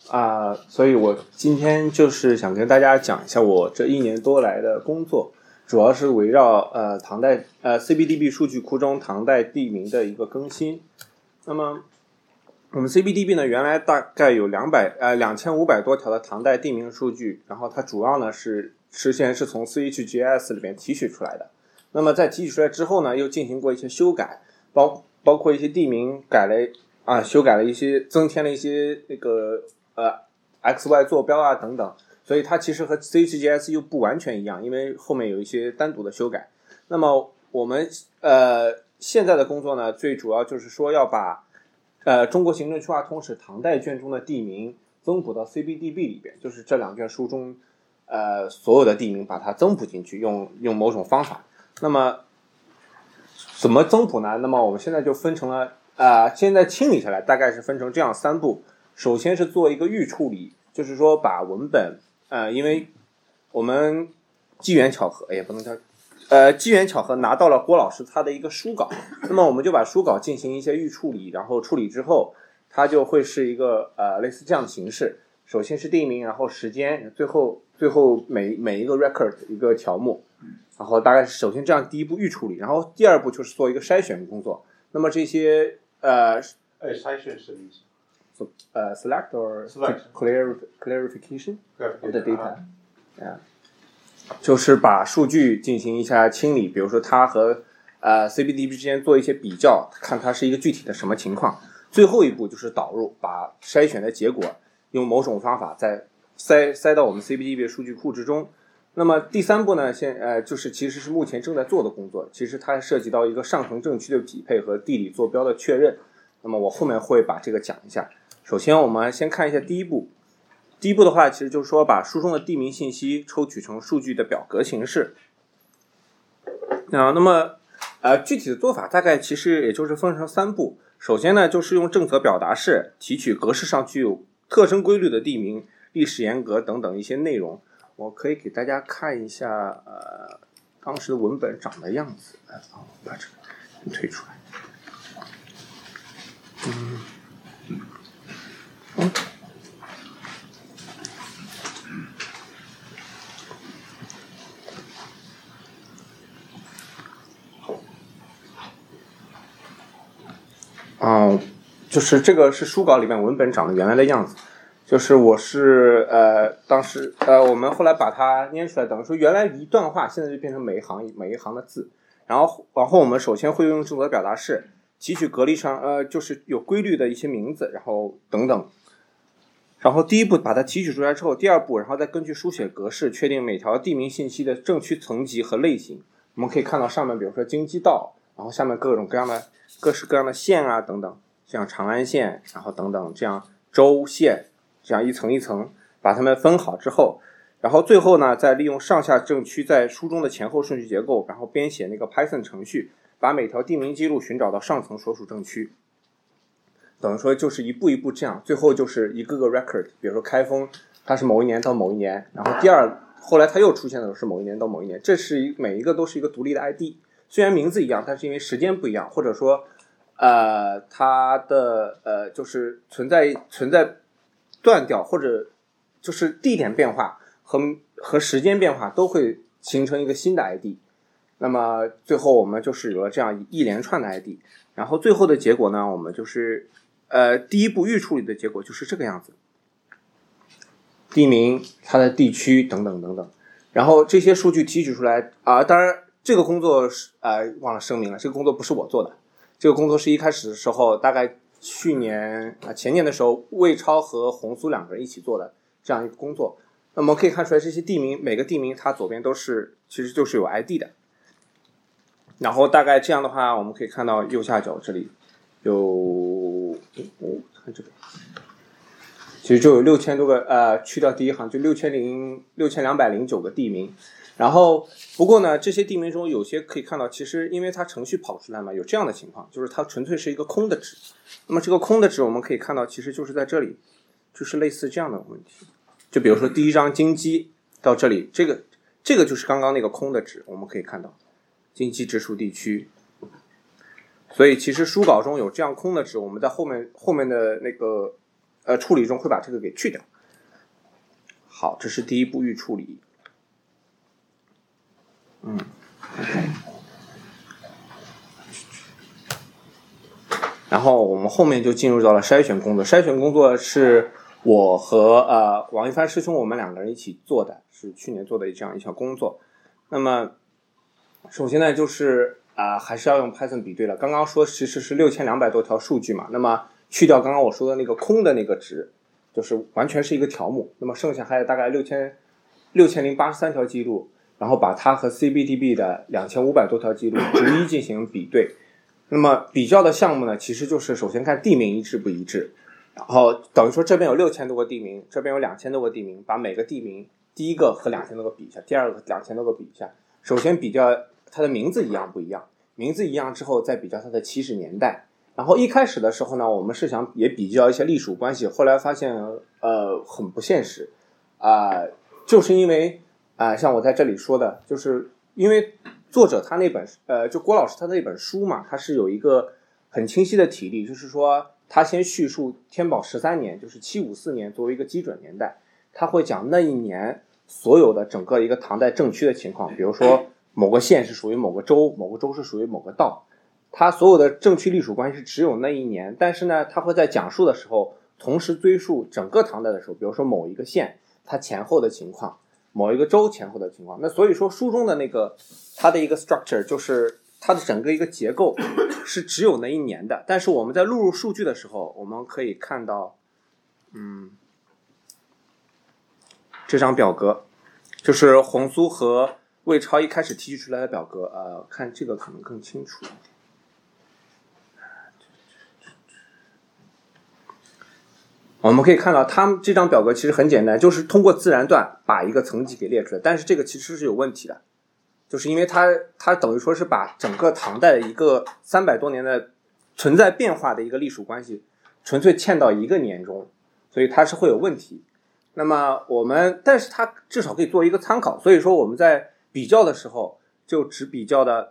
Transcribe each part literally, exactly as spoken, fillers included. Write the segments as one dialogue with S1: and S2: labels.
S1: 啊、呃，所以我今天就是想跟大家讲一下我这一年多来的工作，主要是围绕呃唐代呃 C B D B 数据库中唐代地名的一个更新。那么我们 C B D B 呢，原来大概有两百呃两千五百多条的唐代地名数据，然后它主要呢是实现是从 C H G S 里面提取出来的。那么在提取出来之后呢，又进行过一些修改，包包括一些地名改了啊，修改了一些，增添了一些那个呃 X Y 坐标啊等等，所以它其实和 C H G S 又不完全一样，因为后面有一些单独的修改。那么我们呃现在的工作呢，最主要就是说要把呃中国行政区划通史唐代卷中的地名增补到 C B D B 里边，就是这两卷书中呃所有的地名把它增补进去，用用某种方法。那么怎么增补呢？那么我们现在就分成了呃现在清理下来大概是分成这样三步。首先是做一个预处理，就是说把文本呃因为我们机缘巧合也不能叫呃机缘巧合拿到了郭老师他的一个书稿，那么我们就把书稿进行一些预处理，然后处理之后它就会是一个呃类似这样的形式，首先是地名，然后时间，最后最后每每一个 record 一个条目，然后大概是首先这样第一步预处理，然后第二步就是做一个筛选工作。那么这些呃
S2: 呃筛选什么意思？
S1: So, uh, select or
S2: select.
S1: Clar clarification of the data，
S2: 啊，
S1: 就是把数据进行一下清理，比如说它和呃 C B D B 之间做一些比较，看它是一个具体的什么情况。最后一步就是导入，把筛选的结果用某种方法再塞塞到我们 C B D B 数据库之中。那么第三步呢，现呃就是其实是目前正在做的工作，其实它涉及到一个上层正区的匹配和地理坐标的确认。那么我后面会把这个讲一下。首先我们先看一下第一步，第一步的话其实就是说把书中的地名信息抽取成数据的表格形式。啊，那么呃具体的做法大概其实也就是分成三步。首先呢，就是用正则表达式提取格式上具有特征规律的地名、历史沿革等等一些内容。我可以给大家看一下呃当时的文本长的样子。啊，把这个推出来。嗯。嗯，哦，就是这个是书稿里面文本长的原来的样子，就是我是呃当时呃我们后来把它捏出来，等于说原来一段话现在就变成每一行每一行的字，然后然后我们首先会用正则表达式提取格例上呃就是有规律的一些名字，然后等等。然后第一步把它提取出来之后，第二步然后再根据书写格式确定每条地名信息的正区层级和类型。我们可以看到上面比如说京畿道，然后下面各种各样的各式各样的县啊等等，像长安县，然后等等这样州县，这样一层一层把它们分好之后，然后最后呢再利用上下正区在书中的前后顺序结构，然后编写那个 Python 程序，把每条地名记录寻找到上层所属正区。等于说就是一步一步这样，最后就是一个个 record， 比如说开封它是某一年到某一年，然后第二后来它又出现的是某一年到某一年，这是一每一个都是一个独立的 I D， 虽然名字一样，但是因为时间不一样，或者说呃它的呃就是存在存在断掉，或者就是地点变化和和时间变化都会形成一个新的 I D。 那么最后我们就是有了这样一连串的 I D， 然后最后的结果呢，我们就是呃，第一步预处理的结果就是这个样子，地名、它的地区等等等等，然后这些数据提取出来啊、呃，当然这个工作是呃忘了声明了，这个工作不是我做的，这个工作是一开始的时候，大概去年啊、呃、前年的时候，魏超和红苏两个人一起做的这样一个工作。那么可以看出来，这些地名每个地名它左边都是其实就是有 I D 的，然后大概这样的话，我们可以看到右下角这里有。哦，看这个，其实就有六千多个，呃，去掉第一行就六千零六千两百零九个地名。然后不过呢，这些地名中有些可以看到，其实因为它程序跑出来嘛，有这样的情况，就是它纯粹是一个空的值。那么这个空的值我们可以看到，其实就是在这里，就是类似这样的问题。就比如说第一章京畿到这里，这个这个就是刚刚那个空的值，我们可以看到京畿直属地区。所以其实书稿中有这样空的值，我们在后面后面的那个呃处理中会把这个给去掉。好，这是第一步预处理。嗯 ，OK。然后我们后面就进入到了筛选工作，筛选工作是我和呃王一帆师兄我们两个人一起做的，是去年做的这样一项工作。那么首先呢，就是啊、呃、还是要用 Python 比对了。刚刚说其实是六千两百多条数据嘛，那么去掉刚刚我说的那个空的那个值，就是完全是一个条目，那么剩下还有大概六千六千零八十三条记录，然后把它和 C B D B 的两千五百多条记录逐一进行比对。那么比较的项目呢，其实就是首先看地名一致不一致，然后等于说这边有六千多个地名，这边有两千多个地名，把每个地名第一个和两千多个比一下，第二个两千多个比一下。首先比较它的名字一样不一样，名字一样之后再比较它的起始年代。然后一开始的时候呢，我们是想也比较一些隶属关系，后来发现呃很不现实啊、呃，就是因为啊、呃，像我在这里说的，就是因为作者他那本呃，就郭老师他那本书嘛，他是有一个很清晰的体例，就是说他先叙述天宝十三年，就是七五四年作为一个基准年代，他会讲那一年所有的整个一个唐代政区的情况，比如说某个县是属于某个州，某个州是属于某个道，他所有的政区隶属关系是只有那一年，但是呢，他会在讲述的时候同时追溯整个唐代的时候，比如说某一个县它前后的情况，某一个州前后的情况。那所以说书中的那个它的一个 structure 就是它的整个一个结构是只有那一年的，但是我们在录入数据的时候，我们可以看到嗯这张表格就是红苏和魏超一开始提取出来的表格，呃看这个可能更清楚。我们可以看到他们这张表格其实很简单，就是通过自然段把一个层级给列出来，但是这个其实是有问题的，就是因为它它等于说是把整个唐代的一个三百多年的存在变化的一个隶属关系纯粹嵌到一个年中，所以它是会有问题。那么我们但是它至少可以做一个参考，所以说我们在比较的时候就只比较的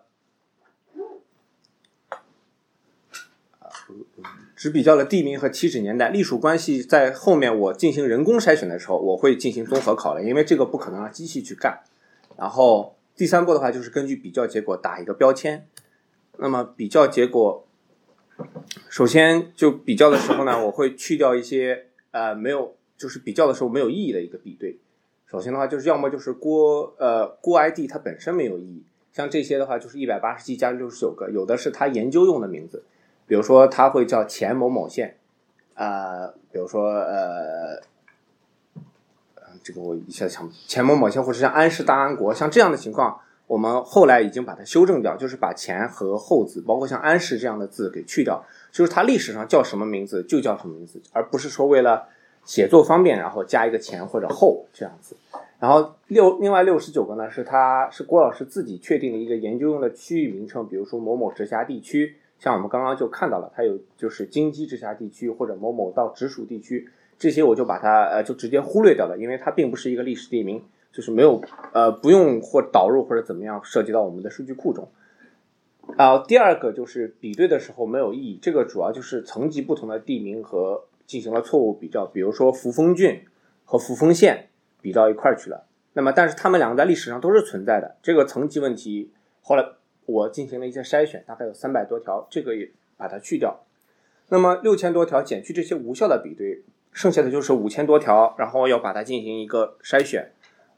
S1: 只比较了地名和起始年代，隶属关系在后面我进行人工筛选的时候，我会进行综合考量，因为这个不可能让机器去干。然后第三步的话就是根据比较结果打一个标签。那么比较结果，首先就比较的时候呢，我会去掉一些呃没有就是比较的时候没有意义的一个比对。首先的话就是要么就是郭呃郭 I D 它本身没有意义，像这些的话就是一百八十七加六十九个，有的是它研究用的名字。比如说它会叫前某某县，呃，比如说呃，这个我一下想前某某县，或者像安氏大安国，像这样的情况，我们后来已经把它修正掉，就是把前和后字，包括像安氏这样的字给去掉，就是它历史上叫什么名字就叫什么名字，而不是说为了写作方便然后加一个前或者后这样子。然后六另外六十九个呢，是他是郭老师自己确定的一个研究用的区域名称，比如说某某直辖地区。像我们刚刚就看到了，它有就是京畿直辖地区或者某某到直属地区，这些我就把它呃就直接忽略掉了，因为它并不是一个历史地名，就是没有呃不用或导入或者怎么样涉及到我们的数据库中。啊、呃，第二个就是比对的时候没有意义，这个主要就是层级不同的地名和进行了错误比较，比如说扶风郡和扶风县比到一块去了，那么但是他们两个在历史上都是存在的，这个层级问题后来我进行了一些筛选，大概有三百多条，这个也把它去掉。那么六千多条减去这些无效的比对，剩下的就是五千多条，然后要把它进行一个筛选。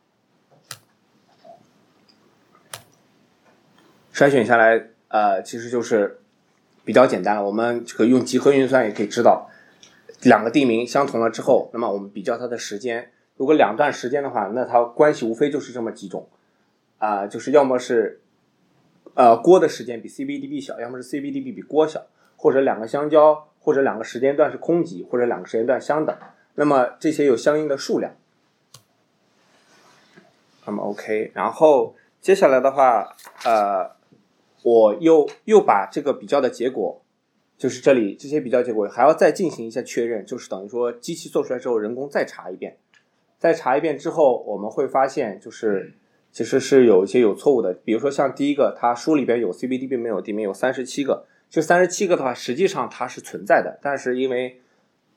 S1: 筛选下来，呃，其实就是比较简单了。我们这个用集合运算也可以知道，两个地名相同了之后，那么我们比较它的时间。如果两段时间的话，那它关系无非就是这么几种，啊、呃，就是要么是。呃，郭的时间比 C B D B 小，要么是 C B D B 比郭小，或者两个相交，或者两个时间段是空集，或者两个时间段相等。那么这些有相应的数量。那么 OK， 然后接下来的话，呃，我又又把这个比较的结果，就是这里这些比较结果还要再进行一下确认，就是等于说机器做出来之后，人工再查一遍，再查一遍之后，我们会发现就是。其实是有一些有错误的，比如说像第一个，它书里边有 C B D B 没有地名有三十七个，这三十七个的话，实际上它是存在的，但是因为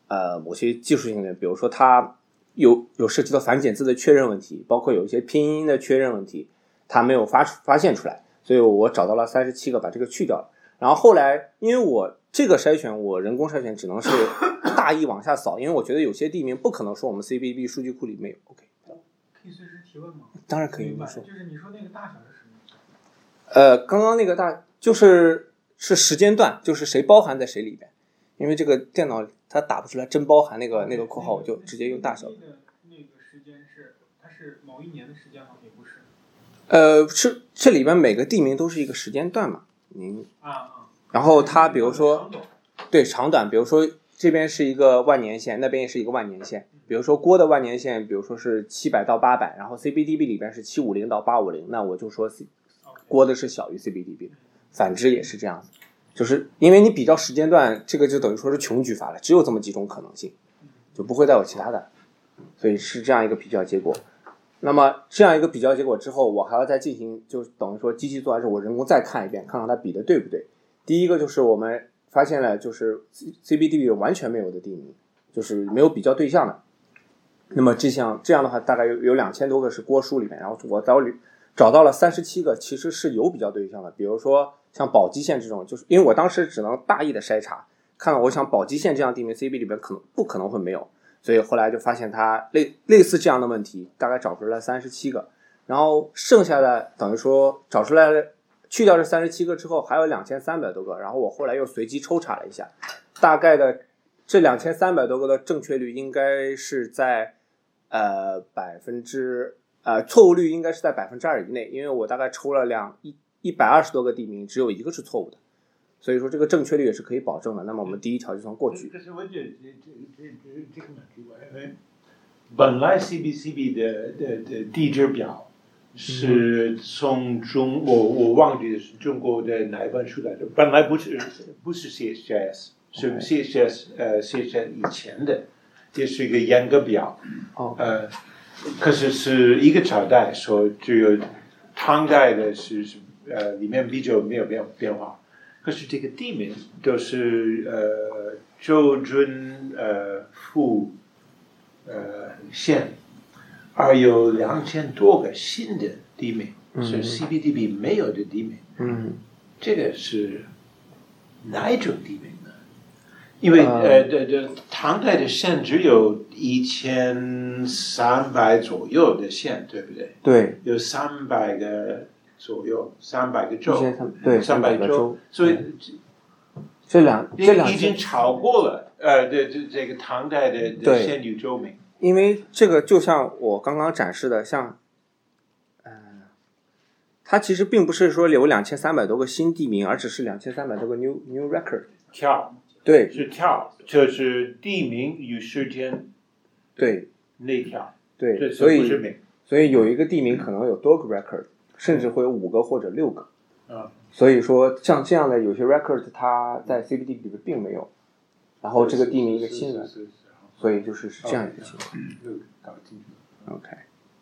S1: 呃某些技术性的，比如说它有有涉及到繁简字的确认问题，包括有一些拼音的确认问题，它没有发发现出来，所以我找到了三十七个，把这个去掉了。然后后来因为我这个筛选我人工筛选只能是大意往下扫，因为我觉得有些地名不可能说我们 C B D B 数据库里没有。 OK，
S3: 可以随时提问吗？
S1: 当然可以。
S3: 明白，
S1: 说
S3: 就是你说那个大小是什么？
S1: 呃，刚刚那个大就是是时间段，就是谁包含在谁里边，因为这个电脑它打不出来真包含那个那个括号，我就直接用大小。
S3: 那个那个时间是它是某一年的时间吗？也不是。
S1: 呃，是这里边每个地名都是一个时间段嘛，您
S3: 啊啊。
S1: 然后它比如说对长短，比如说这边是一个万年线，那边也是一个万年线。比如说郭的万年线，比如说是七百到八百，然后 C B D B 里边是七五零到八五零，那我就说郭的是小于 C B D B， 反之也是这样子。就是因为你比较时间段，这个就等于说是穷举法了，只有这么几种可能性，就不会再有其他的，所以是这样一个比较结果。那么这样一个比较结果之后，我还要再进行，就等于说机器做完之后，我人工再看一遍，看看它比的对不对。第一个就是我们发现了，就是 C B D B 完全没有的地名，就是没有比较对象的。那么这项这样的话，大概有有两千多个是郭书里面，然后我找找到了三十七个，其实是有比较对象的。比如说像宝鸡县这种，就是因为我当时只能大意的筛查，看了我想宝鸡县这样地名 C B 里边可能不可能会没有，所以后来就发现它类类似这样的问题，大概找出来了三十七个，然后剩下的等于说找出来了。去掉这三十七个之后，还有两千三百多个，然后我后来又随机抽查了一下，大概的这两千三百多个的正确率应该是在呃百分之呃错误率应该是在百分之二以内，因为我大概抽了两一一百二十多个地名，只有一个是错误的，所以说这个正确率也是可以保证的。那么我们第一条就算过去。
S2: 可是我觉得这这这这这个蛮奇怪，因为本来 C B C B 的的的地质表。是从中我我忘记是中国的哪一本出来的，本来不是不是 C H S， 是 C H S 呃 C H S 以前的，也是一个严格表，呃，可是是一个朝代，说只有唐代的是是呃里面比较没有变变化，可是这个地名都是呃周准呃府呃县。而有两千多个新的地名，嗯、是 C B D B 没有的地名。嗯，这个是哪一种地名呢？因为、嗯、呃，这这唐代的县只有一千三百左右的县，对不对？
S1: 对，
S2: 有三百个左右，三百个州，
S1: 对，
S2: 三百
S1: 个州，
S2: 所以、
S1: 嗯、这两这两
S2: 已经超过了呃，这这这个唐代的的县域州名。
S1: 因为这个就像我刚刚展示的，像，呃，它其实并不是说有两千三百多个新地名，而只是两千三百多个 new new record
S2: 跳，
S1: 对，
S2: 是跳，就是地名与时间，
S1: 对，
S2: 内跳，
S1: 对，所以所以有一个地名可能有多个 record， 甚至会有五个或者六个，
S2: 啊，
S1: 所以说像这样的有些 record 它在 C B D 里面并没有，然后这个地名一个新的。所以就是是这样一个情况。
S2: 嗯，搞清楚。
S1: OK。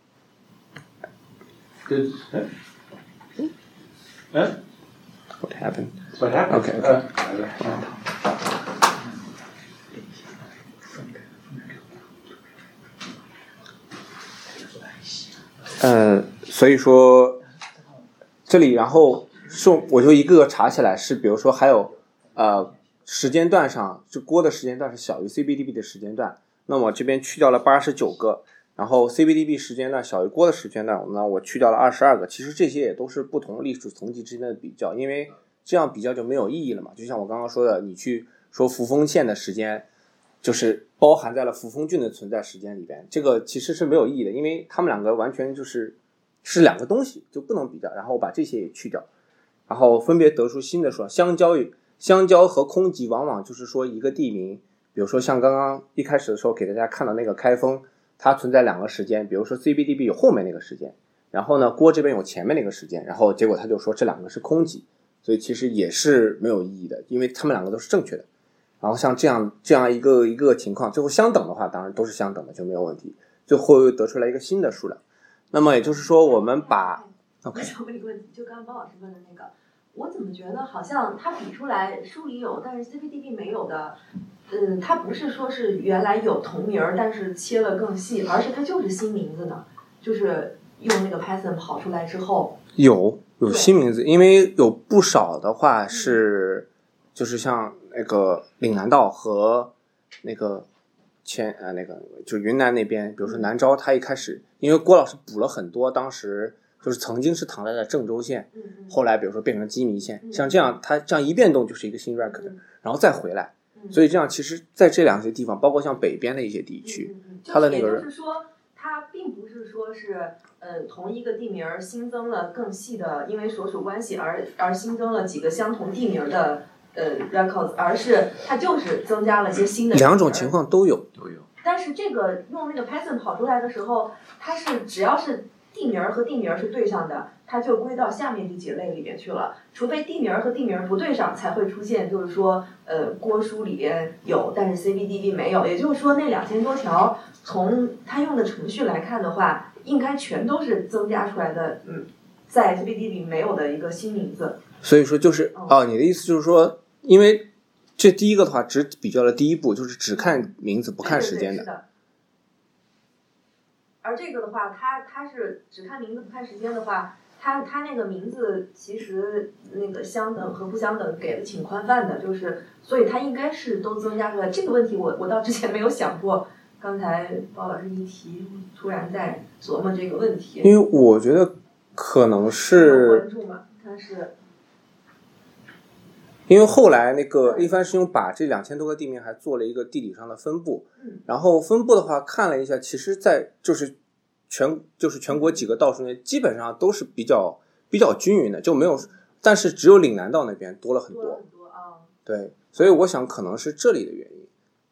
S2: 嗯嗯
S1: What happened?
S2: What happened?
S1: OK
S2: OK。
S1: 呃，所以说这里，然后是我就一个个查起来，是比如说还有呃。时间段上，这锅的时间段是小于 C B D B 的时间段，那么这边去掉了八十九个，然后 C B D B 时间段小于锅的时间段，那我去掉了二十二个。其实这些也都是不同历史层级之间的比较，因为这样比较就没有意义了嘛。就像我刚刚说的，你去说扶风县的时间，就是包含在了扶风郡的存在时间里边，这个其实是没有意义的，因为他们两个完全就是是两个东西，就不能比较。然后我把这些也去掉，然后分别得出新的说，相交与相交和空集往往就是说一个地名，比如说像刚刚一开始的时候给大家看到那个开封，它存在两个时间，比如说 C B D B 有后面那个时间，然后呢郭这边有前面那个时间，然后结果他就说这两个是空集，所以其实也是没有意义的，因为他们两个都是正确的。然后像这样这样一个一个情况，最后相等的话当然都是相等的就没有问题，最后又得出来一个新的数量。那么也就是说我们把
S4: OK， 我想问一个问题，就刚刚包老师问的那个， 我怎么觉得好像它比出来书里有，但是 C B D B 没有的，嗯，它不是说是原来有同名儿，但是切了更细，而是它就是新名字呢，就是用那个 Python 跑出来之后。
S1: 有有新名字，因为有不少的话是，就是像那个岭南道和那个前呃那个就云南那边，比如说南诏，他一开始因为郭老师补了很多，当时就是曾经是唐代的郑州县，后来比如说变成鸡鸣县，像这样它这样一变动就是一个新 record，然后再回来，所以这样其实在这两些地方，包括像北边的一些地区，它的那个
S4: 也就是说，它并不是说是。呃，同一个地名新增了更细的，因为所属关系而而新增了几个相同地名的呃 records， 而是它就是增加了些新的。
S1: 两种情况都有，都有。
S4: 但是这个用那个 Python 跑出来的时候，它是只要是地名和地名是对上的，它就归到下面这几类里边去了。除非地名和地名不对上，才会出现就是说，呃，郭书里边有，但是 C B D B 没有。也就是说，那两千多条，从它用的程序来看的话。应该全都是增加出来的，嗯，在 C B D 里没有的一个新名字。
S1: 所以说就是哦、啊，你的意思就是说，因为这第一个的话只比较了第一步，就是只看名字不看时间的。
S4: 对对对，是的。而这个的话，它它是只看名字不看时间的话，它它那个名字其实那个相等和不相等给的挺宽泛的，就是所以它应该是都增加出来。这个问题我我到之前没有想过。刚才包老师一提，突然在琢磨这个问题。
S1: 因为我觉得可能是
S4: 关注嘛，它是
S1: 因为后来那个一帆师兄把这两千多个地名还做了一个地理上的分布，
S4: 嗯、
S1: 然后分布的话看了一下，其实在就是全就是全国几个道数内基本上都是比较比较均匀的，就没有，但是只有岭南道那边多了很多。
S4: 多了很多啊。
S1: 对，所以我想可能是这里的原因。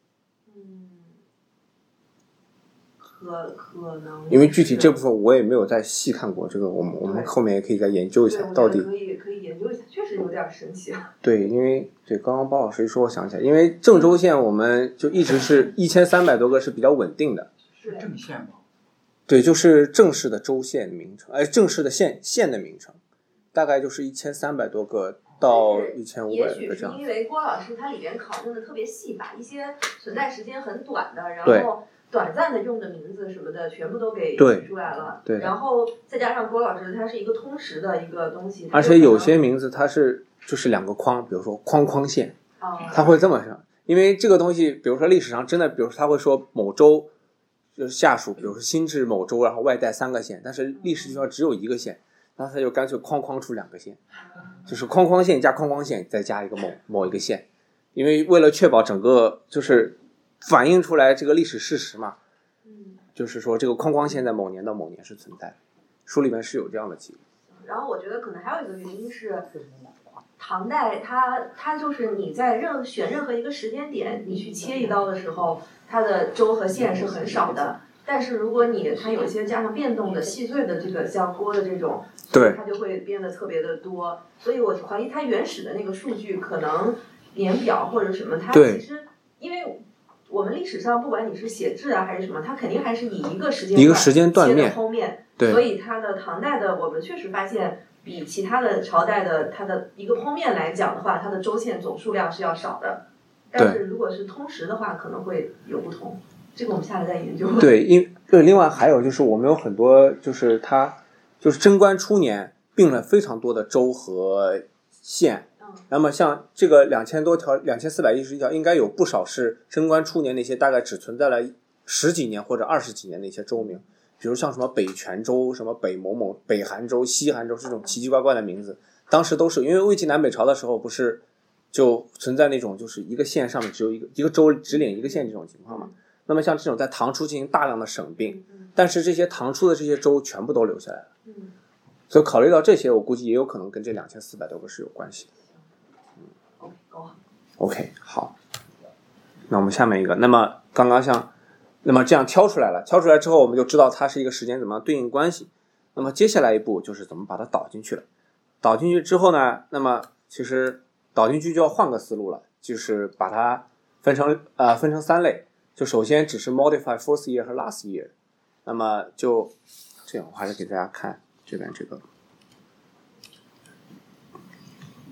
S4: 可可能，
S1: 因为具体这部分我也没有再细看过，这个我们我们后面也可以再研究一下，到底
S4: 可以可以研究一下，确实有点神奇啊。
S1: 对，因为对刚刚包老师一说，我想起来，因为郑州县我们就一直是一千三百多个是比较稳定的，
S3: 是郑县吗？
S1: 对，就是正式的州县名称，哎，正式的县县的名称，大概就是一千三百多个到一千五百个这样。
S4: 也许是因为郭老师他里边考证的特别细，把一些存在时间很短的，然后。短暂的用的名字什么的全部都给取出来了，
S1: 对，
S4: 然后再加上郭老师他是一个通识的一个东西，
S1: 而且有些名字它是就是两个框，比如说框框县，
S4: 哦，
S1: 他会这么说，因为这个东西，比如说历史上真的，比如说他会说某州就是下属，比如说新制某州，然后外带三个县，但是历史上只有一个县，那他就干脆框框出两个县，就是框框县加框框县再加一个某某一个县，因为为了确保整个就是反映出来这个历史事实嘛，
S4: 嗯，
S1: 就是说这个框框县在某年到某年是存在的，书里面是有这样的记录。
S4: 然后我觉得可能还有一个原因是，唐代它它就是你在任选任何一个时间点，你去切一刀的时候，它的州和县是很少的。但是如果你它有一些加上变动的细碎的这个像锅的这种，
S1: 对，
S4: 它就会变得特别的多。所以我怀疑它原始的那个数据可能年表或者什么，它其实因为。我们历史上不管你是写志啊还是什么，它肯定还是以一个时间
S1: 一个时间段面
S4: 剖面，
S1: 对，
S4: 所以它的唐代的我们确实发现比其他的朝代的它的一个剖面来讲的话，它的州县总数量是要少的。但是如果是通识的话，可能会有不同。这个我们下来再研究。
S1: 对，因对，另外还有就是我们有很多就是它就是贞观初年并了非常多的州和县。那么像这个两千多条两千四百一十一条应该有不少是贞观初年那些大概只存在了十几年或者二十几年的一些州名，比如像什么北泉州什么北某某北韩州西韩州这种奇奇怪怪的名字，当时都是因为魏晋南北朝的时候不是就存在那种就是一个县上面只有一个一个州只领一个县这种情况嘛。那么像这种在唐初进行大量的省并，但是这些唐初的这些州全部都留下来了，所以考虑到这些我估计也有可能跟这两千四百多个是有关系的。OK， 好，那我们下面一个，那么刚刚像，那么这样挑出来了，挑出来之后我们就知道它是一个时间怎么样对应关系。那么接下来一步就是怎么把它导进去了。导进去之后呢，那么其实导进去就要换个思路了，就是把它分成呃分成三类，就首先只是 modify first year 和 last year， 那么就这样，我还是给大家看这边这个。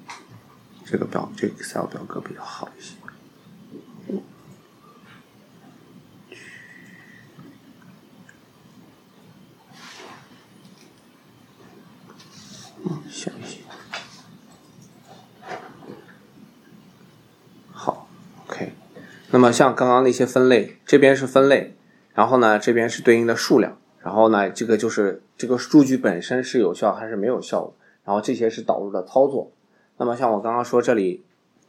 S1: 这个表这个 Excel 表格比较好一些。嗯，想一想。好 ，OK。那么像刚刚那些分类，这边是分类，然后呢，这边是对应的数量，然后呢，这个就是这个数据本身是有效还是没有效的，然后这些是导入的操作。那么像我刚刚说这里，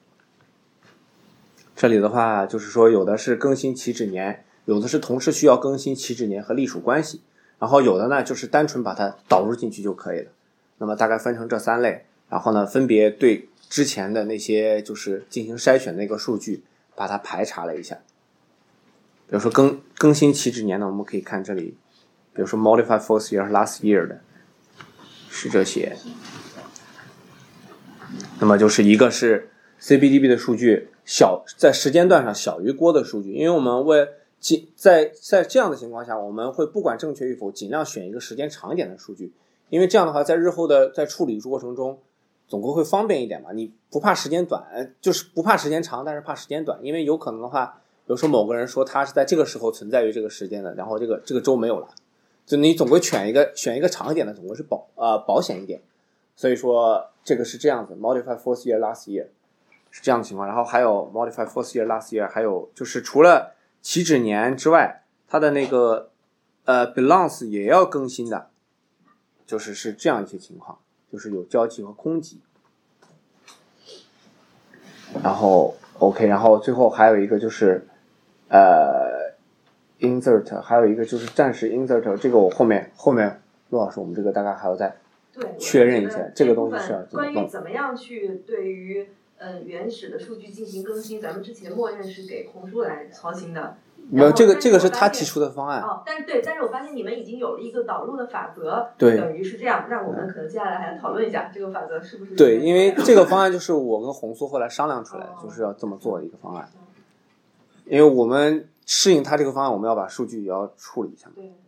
S1: 这里的话就是说有的是更新起止年，有的是同时需要更新起止年和隶属关系，然后有的呢就是单纯把它导入进去就可以了。那么大概分成这三类，然后呢分别对之前的那些就是进行筛选的那个数据把它排查了一下。比如说更更新起止年呢，我们可以看这里，比如说 modify fourth year last year 的是这些。那么就是一个是 C B D B 的数据小，在时间段上小于郭的数据，因为我们为在在这样的情况下，我们会不管正确与否，尽量选一个时间长一点的数据，因为这样的话，在日后的在处理过程中，总归会方便一点嘛。你不怕时间短，就是不怕时间长，但是怕时间短，因为有可能的话，比如说某个人说他是在这个时候存在于这个时间的，然后这个这个周没有了，就你总归选一个选一个长一点的，总归是保呃保险一点。所以说这个是这样子 ，modify fourth year last year 是这样的情况，然后还有 modify fourth year last year， 还有就是除了起止年之外，它的那个呃 balance 也要更新的，就是是这样一些情况，就是有交集和空集。然后 OK， 然后最后还有一个就是呃 insert， 还有一个就是暂时 insert， 这个我后面后面陆老师我们这个大概还要再确认一下，这个东西是要怎么
S4: 关于怎么样去对于呃原始的数据进行更新，咱们之前默认是给红书来操心的。
S1: 没有，这个这个是他提出的方案。
S4: 哦，但是对，但是我发现你们已经有了一个导入的法则，
S1: 对，
S4: 等于是这样。那我们可能接下来还要讨论一下这个法则是不是
S1: 对，因为这个方案就是我跟红苏后来商量出来，就是要这么做的一个方案。因为我们适应他这个方案，我们要把数据也要处理一下。
S4: 对。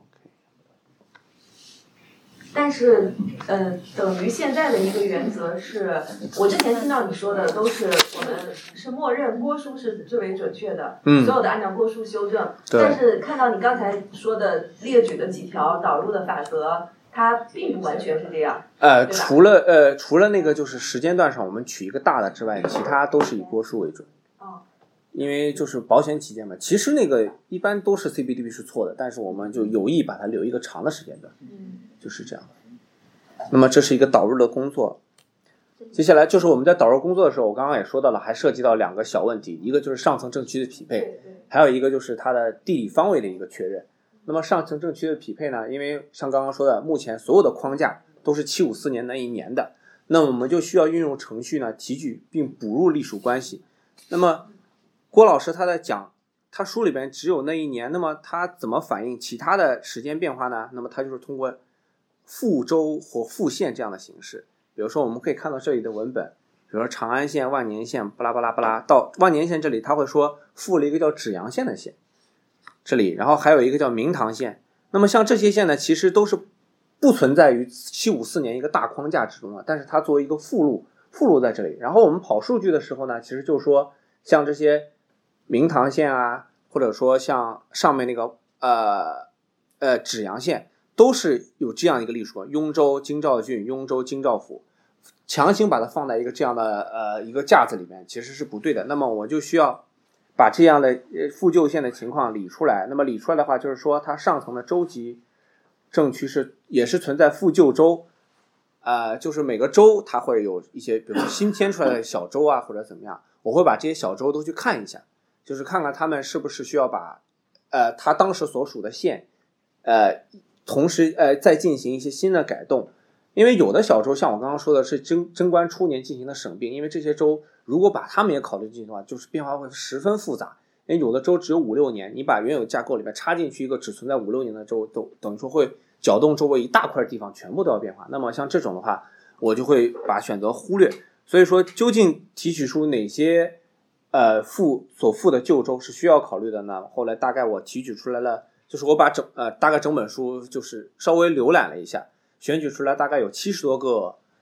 S4: 但是，呃，等于现在的一个原则是，我之前听到你说的都是我们是默认郭书是最为准确的，
S1: 嗯，
S4: 所有的按照郭书修正。
S1: 对。
S4: 但是看到你刚才说的列举的几条导入的法则，它并不完全是这样。
S1: 呃，除了呃除了那个就是时间段上我们取一个大的之外，其他都是以郭书为准。
S4: 哦。
S1: 因为就是保险起见嘛，其实那个一般都是 C B D B 是错的，但是我们就有意把它留一个长的时间段。
S4: 嗯。
S1: 就是这样。那么这是一个导入的工作，接下来就是我们在导入工作的时候，我刚刚也说到了，还涉及到两个小问题，一个就是上层正区的匹配，还有一个就是它的地理方位的一个确认。那么上层正区的匹配呢，因为像刚刚说的，目前所有的框架都是七五四年那一年的，那么我们就需要运用程序呢提取并补入隶属关系。那么郭老师他在讲他书里边只有那一年，那么他怎么反映其他的时间变化呢？那么他就是通过复周或复线这样的形式。比如说我们可以看到这里的文本，比如说长安县、万年县巴拉巴拉巴拉，到万年县这里他会说复了一个叫芷阳县的县，这里然后还有一个叫明堂县。那么像这些县呢，其实都是不存在于七五四年一个大框架之中的，但是它作为一个附录附录在这里。然后我们跑数据的时候呢，其实就是说像这些明堂县啊，或者说像上面那个呃呃芷阳县，都是有这样一个隶属，雍州、京兆郡、雍州、京兆府，强行把它放在一个这样的呃一个架子里面，其实是不对的。那么我就需要把这样的复旧线的情况理出来。那么理出来的话，就是说它上层的州级政区是也是存在复旧州，呃，就是每个州它会有一些，比如说新添出来的小州啊，或者怎么样，我会把这些小州都去看一下，就是看看他们是不是需要把呃他当时所属的县呃。同时呃再进行一些新的改动。因为有的小州像我刚刚说的是贞贞观初年进行的省并，因为这些州如果把他们也考虑进去的话，就是变化会十分复杂。因为有的州只有五六年，你把原有架构里面插进去一个只存在五六年的州，都等于说会搅动周围一大块地方全部都要变化。那么像这种的话，我就会把选择忽略。所以说究竟提取出哪些呃附所附的旧州是需要考虑的呢？后来大概我提取出来了，就是我把整呃大概整本书就是稍微浏览了一下，选举出来大概有七十多个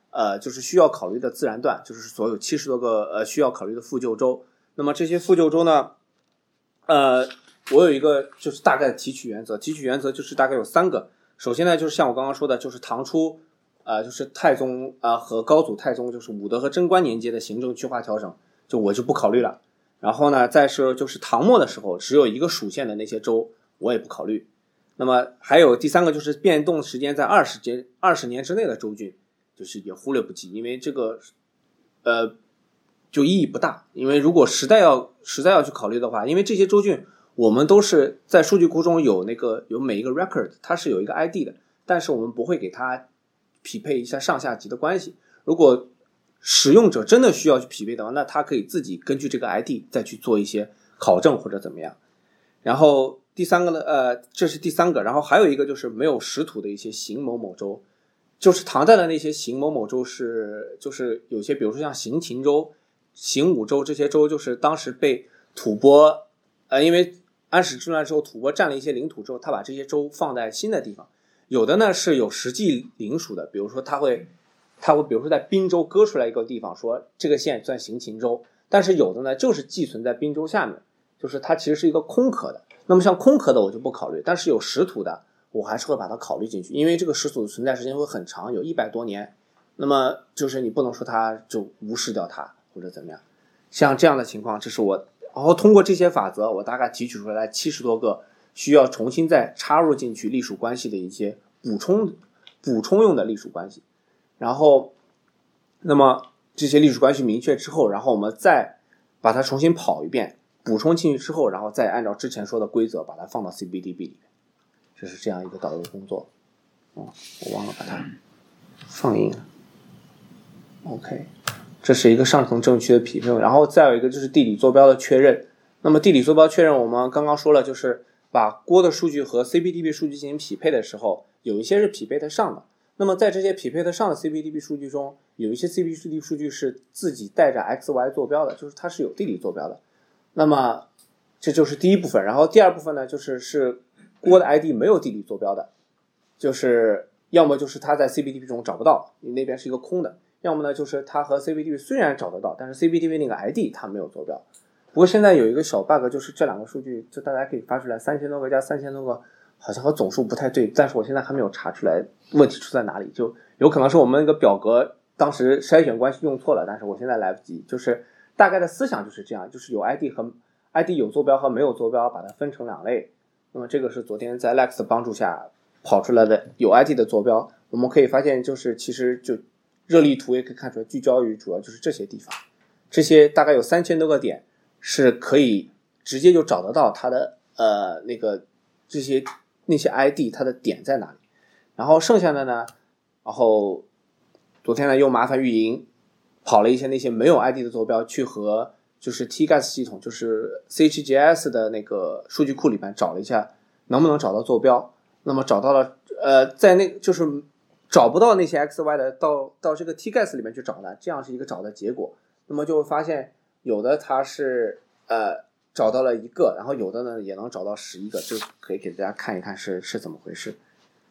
S1: 呃就是需要考虑的自然段，就是所有七十多个呃需要考虑的复旧州。那么这些复旧州呢，呃，我有一个就是大概的提取原则，提取原则就是大概有三个。首先呢，就是像我刚刚说的，就是唐初，呃，就是太宗啊、呃、和高祖太宗，就是武德和贞观年间的行政区划调整，就我就不考虑了。然后呢，再是就是唐末的时候，只有一个属县的那些州，我也不考虑。那么还有第三个就是变动时间在二十节二十年之内的州郡，就是也忽略不计，因为这个呃就意义不大。因为如果实在要实在要去考虑的话，因为这些州郡我们都是在数据库中有那个有每一个 record， 它是有一个 I D 的，但是我们不会给它匹配一下上下级的关系。如果使用者真的需要去匹配的话，那他可以自己根据这个 I D 再去做一些考证或者怎么样。然后第三个呢，呃，这是第三个。然后还有一个就是没有实土的一些邢某某州，就是唐代的那些邢某某州是，就是有些比如说像邢秦州、邢武州这些州，就是当时被吐蕃，呃，因为安史之乱之后吐蕃占了一些领土之后，他把这些州放在新的地方。有的呢是有实际领属的，比如说他会他会比如说在滨州割出来一个地方，说这个县算邢秦州，但是有的呢就是寄存在滨州下面，就是它其实是一个空壳的。那么像空壳的我就不考虑，但是有实土的我还是会把它考虑进去，因为这个实土的存在时间会很长，有一百多年，那么就是你不能说它就无视掉它或者怎么样。像这样的情况，这是我然后通过这些法则，我大概提取出来七十多个需要重新再插入进去隶属关系的一些补充补充用的隶属关系。然后那么这些隶属关系明确之后，然后我们再把它重新跑一遍，补充进去之后，然后再按照之前说的规则把它放到 C B D B 里面。这是这样一个导游工作。哦，我忘了把它放映了。OK， 这是一个上层证区的匹配，然后再有一个就是地理坐标的确认。那么地理坐标确认我们刚刚说了，就是把郭的数据和 C B D B 数据进行匹配的时候，有一些是匹配得上的。那么在这些匹配得上的 C B D B 数据中，有一些 C B D B 数据是自己带着 X Y 坐标的，就是它是有地理坐标的。那么这就是第一部分。然后第二部分呢，就是是郭的 I D 没有地理坐标的，就是要么就是它在 C B D B 中找不到，你那边是一个空的，要么呢就是它和 C B D B 虽然找得到，但是 C B D B 那个 I D 它没有坐标。不过现在有一个小 bug， 就是这两个数据就大家可以发出来，三千多个加三千多个好像和总数不太对，但是我现在还没有查出来问题出在哪里，就有可能是我们那个表格当时筛选关系用错了，但是我现在来不及。就是大概的思想就是这样，就是有 I D 和 I D 有坐标和没有坐标，把它分成两类。那么这个是昨天在 Lex 的帮助下跑出来的有 I D 的坐标。我们可以发现，就是其实就热力图也可以看出来，聚焦于主要就是这些地方，这些大概有三千多个点是可以直接就找得到它的呃那个这些那些 I D 它的点在哪里。然后剩下的呢，然后昨天呢又麻烦运营跑了一些那些没有 I D 的坐标，去和就是 T G A S 系统，就是 C H G S 的那个数据库里面找了一下能不能找到坐标。那么找到了，呃，在那就是找不到那些 X Y 的，到到这个 T G A S 里面去找的，这样是一个找的结果。那么就会发现有的它是呃找到了一个，然后有的呢也能找到十一个，这可以给大家看一看是是怎么回事。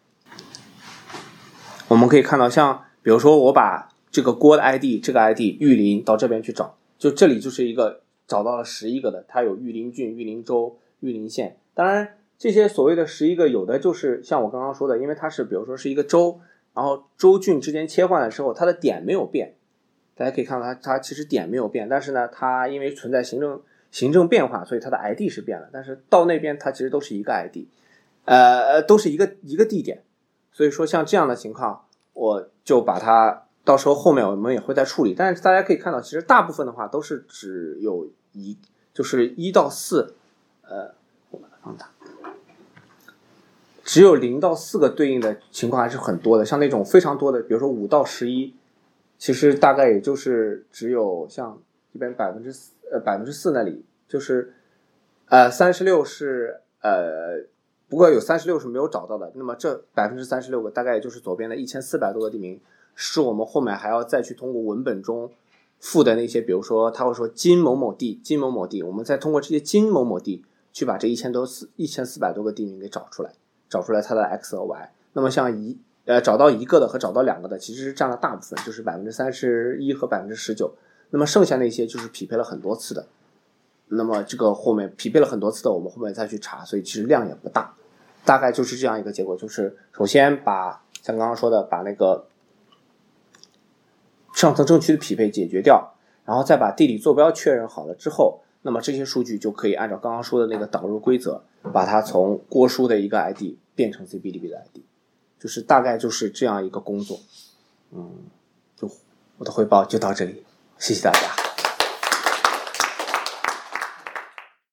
S1: 我们可以看到，像比如说我把这个郭的 I D 这个 I D 玉林到这边去找，就这里就是一个找到了十一个的，它有玉林郡、玉林州、玉林县。当然这些所谓的十一个有的就是像我刚刚说的，因为它是比如说是一个州，然后州郡之间切换的时候它的点没有变，大家可以看到它它其实点没有变，但是呢它因为存在行政行政变化，所以它的 I D 是变了，但是到那边它其实都是一个 I D， 呃都是一个一个地点。所以说像这样的情况，我就把它到时候后面我们也会再处理。但是大家可以看到，其实大部分的话都是只有一就是一到四，呃我把它放大，只有零到四个对应的情况还是很多的。像那种非常多的，比如说五到十一，其实大概也就是只有像这边百分之四呃百分之四那里，就是呃三十六是呃。不过有三十六是没有找到的，那么这 百分之三十六 个大概也就是左边的一千四百多个地名，是我们后面还要再去通过文本中附的那些，比如说他会说金某某地、金某某地，我们再通过这些金某某地去把这一千多一千四百多个地名给找出来，找出来它的 X 和 Y。那么像一呃找到一个的和找到两个的其实是占了大部分，就是百分之三十一和百分之十九。那么剩下那些就是匹配了很多次的，那么这个后面匹配了很多次的，我们后面再去查，所以其实量也不大，大概就是这样一个结果。就是首先把像刚刚说的，把那个上层证区的匹配解决掉，然后再把地理坐标确认好了之后，那么这些数据就可以按照刚刚说的那个导入规则，把它从郭叔的一个 I D 变成 Z B D B 的 I D， 就是大概就是这样一个工作。嗯，就我的汇报就到这里，谢谢大家。